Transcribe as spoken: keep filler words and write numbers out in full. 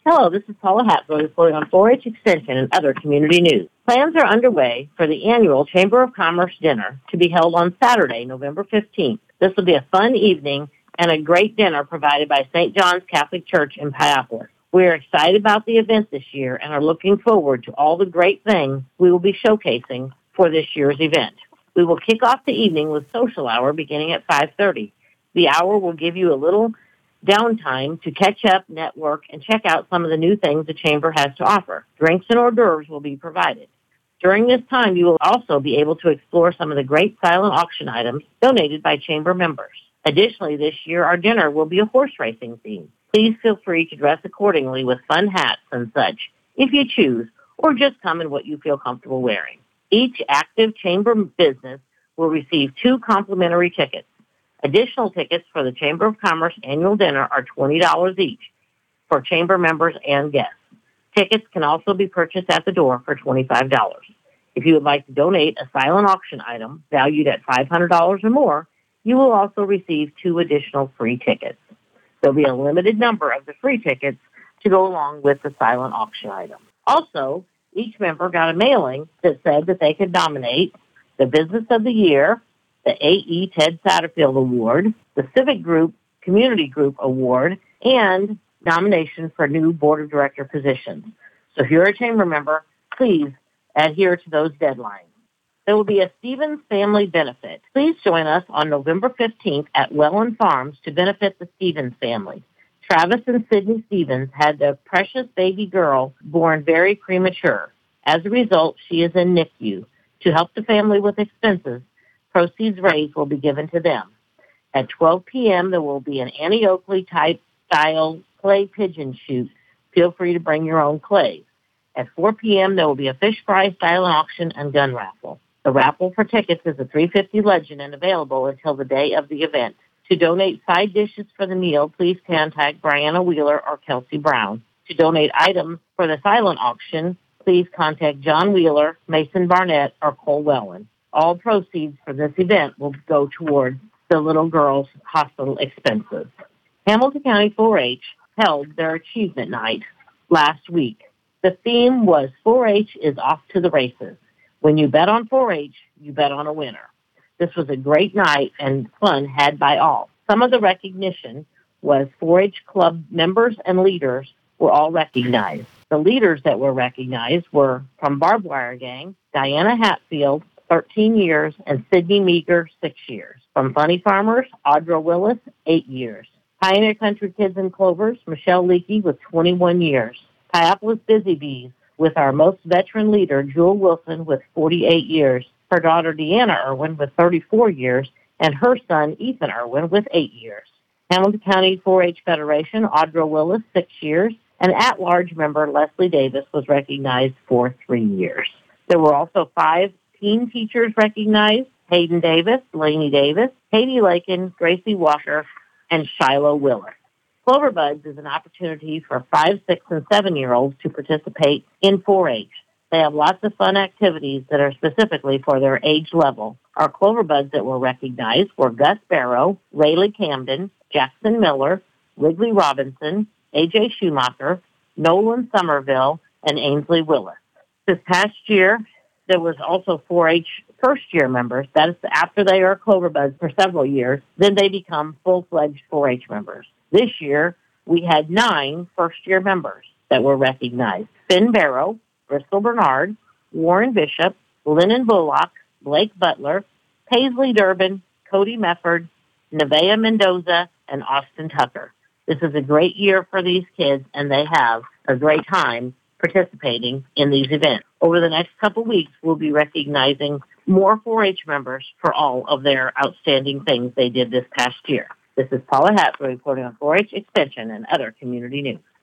Hello, this is Paula Hatfield reporting on four H Extension and other community news. Plans are underway for the annual Chamber of Commerce dinner to be held on Saturday, November fifteenth. This will be a fun evening and a great dinner provided by Saint John's Catholic Church in Piapolis. We are excited about the event this year and are looking forward to all the great things we will be showcasing for this year's event. We will kick off the evening with social hour beginning at five thirty. The hour will give you a little downtime to catch up, network, and check out some of the new things the Chamber has to offer. Drinks and hors d'oeuvres will be provided. During this time, you will also be able to explore some of the great silent auction items donated by Chamber members. Additionally, this year, our dinner will be a horse racing theme. Please feel free to dress accordingly with fun hats and such, if you choose, or just come in what you feel comfortable wearing. Each active Chamber business will receive two complimentary tickets. Additional tickets for the Chamber of Commerce annual dinner are twenty dollars each for Chamber members and guests. Tickets can also be purchased at the door for twenty-five dollars. If you would like to donate a silent auction item valued at five hundred dollars or more, you will also receive two additional free tickets. There will be a limited number of the free tickets to go along with the silent auction item. Also, each member got a mailing that said that they could nominate the Business of the Year, the A E. Ted Satterfield Award, the Civic Group Community Group Award, and nomination for new Board of Director positions. So if you're a Chamber member, please adhere to those deadlines. There will be a Stevens family benefit. Please join us on November fifteenth at Welland Farms to benefit the Stevens family. Travis and Sydney Stevens had their precious baby girl born very premature. As a result, she is in N I C U. To help the family with expenses, proceeds raised will be given to them. At twelve p.m., there will be an Annie Oakley type style clay pigeon shoot. Feel free to bring your own clay. At four p.m., there will be a fish fry silent auction and gun raffle. The raffle for tickets is a three fifty legend and available until the day of the event. To donate side dishes for the meal, please contact Brianna Wheeler or Kelsey Brown. To donate items for the silent auction, please contact John Wheeler, Mason Barnett, or Cole Wellen. All proceeds for this event will go towards the little girl's hospital expenses. Hamilton County four H held their Achievement Night last week. The theme was four H is off to the races. When you bet on four H, you bet on a winner. This was a great night and fun had by all. Some of the recognition was four H club members and leaders were all recognized. The leaders that were recognized were from Barbed Wire Gang, Diana Hatfield, thirteen years, and Sydney Meager, six years. From Funny Farmers, Audra Willis, eight years. Pioneer Country Kids and Clovers, Michelle Leakey with twenty-one years. Piapolis Busy Bees with our most veteran leader, Jewel Wilson, with forty-eight years. Her daughter, Deanna Irwin, with thirty-four years, and her son, Ethan Irwin, with eight years. Hamilton County four H Federation, Audra Willis, six years, and at-large member Leslie Davis was recognized for three years. There were also five teen teachers recognized: Hayden Davis, Lainey Davis, Katie Lakin, Gracie Walker, and Shiloh Willis. Clover Buds is an opportunity for five, six, and seven-year-olds to participate in four H. They have lots of fun activities that are specifically for their age level. Our Clover Buds that were recognized were Gus Barrow, Rayleigh Camden, Jackson Miller, Wrigley Robinson, A J Schumacher, Nolan Somerville, and Ainsley Willis. This past year, there was also four H first-year members. That is after they are Clover Buds for several years, then they become full-fledged four H members. This year, we had nine first-year members that were recognized: Finn Barrow, Bristol Bernard, Warren Bishop, Lennon Bullock, Blake Butler, Paisley Durbin, Cody Mefford, Nevaeh Mendoza, and Austin Tucker. This is a great year for these kids, and they have a great time participating in these events. Over the next couple weeks, we'll be recognizing more four H members for all of their outstanding things they did this past year. This is Paula Hatfield reporting on four H Extension and other community news.